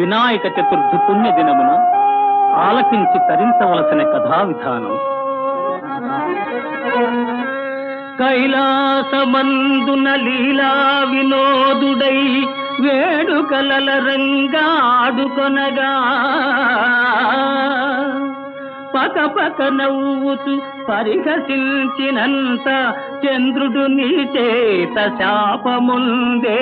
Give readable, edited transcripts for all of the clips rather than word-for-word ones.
వినాయక చతుర్థి పుణ్య దినమున ఆలకించి తరించవలసిన కథా విధానం. కైలాసమందున లీలా వినోదుడై వేడుకలల రంగాడుకొనగా పక పక నవ్వుతూ పరిహసించినంత చంద్రుడు నీ చేత శాపముందే.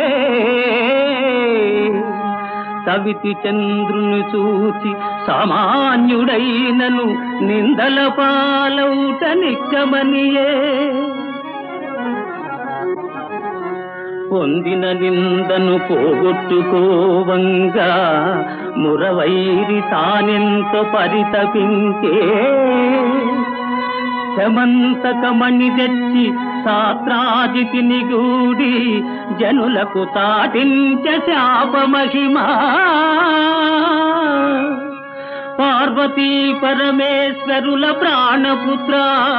సవితి చంద్రుని చూచి సామాన్యుడైనను నిందల పాలౌట నిక్కమనియే. పొందిన నిందను పోగొట్టుకోవంగా మురవైరి తానెంతో పరితపించే. శమంతకమణి తెచ్చి శాస్త్రాజితిని గూడి జనులకు తాటించ శాప మహిమా. పార్వతీ పరమేశ్వరుల ప్రాణపుత్ర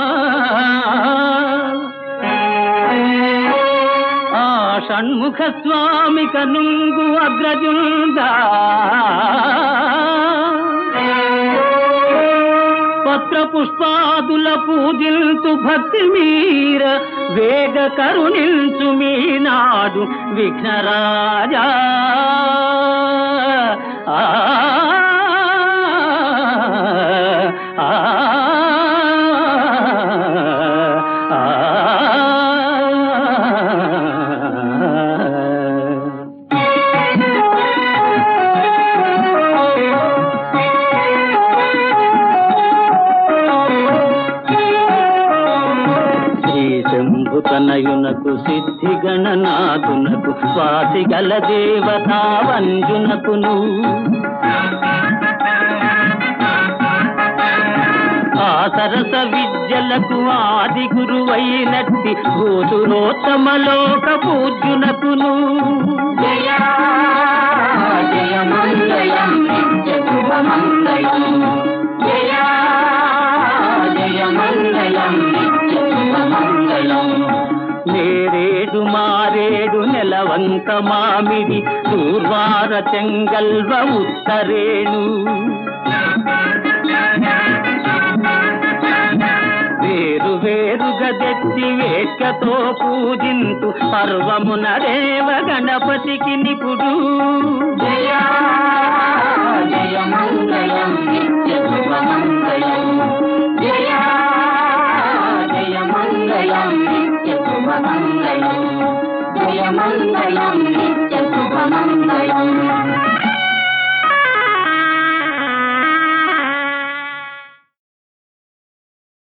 ఆ షణ్ముఖ స్వామి కనుంగు అగ్రజుందా. పత్ర పుష్పాదుల పూజింతు భక్తి మీర వేగ కరుణించు మీనాడు విఘ్నరాజా. తనయునకు సిద్ధి గణనాథునకు స్వాతి గల దేవతా వంజునకును ఆ సరస విద్యలకు ఆది గురువైనట్టి భూసురోత్తమలోక పూజ్యునకును జయ జయ మంగళం నిత్య శుభమంగళం. జయ జయ మంగళం నిత్య శుభమంగళం. నేరేడు మారేడు నెలవంక మామిడి దూర్వార చెంగల్వ ఉత్తరేణు వేరు వేరుగా తెచ్చి వేట్కతో పూజింతు పర్వమున దేవ గణపతికి నిపుడు. జయ జయ మంగళం నిత్య శుభమంగళం. జయ జయ మంగళం నిత్య శుభమంగళం. జయ మంగళం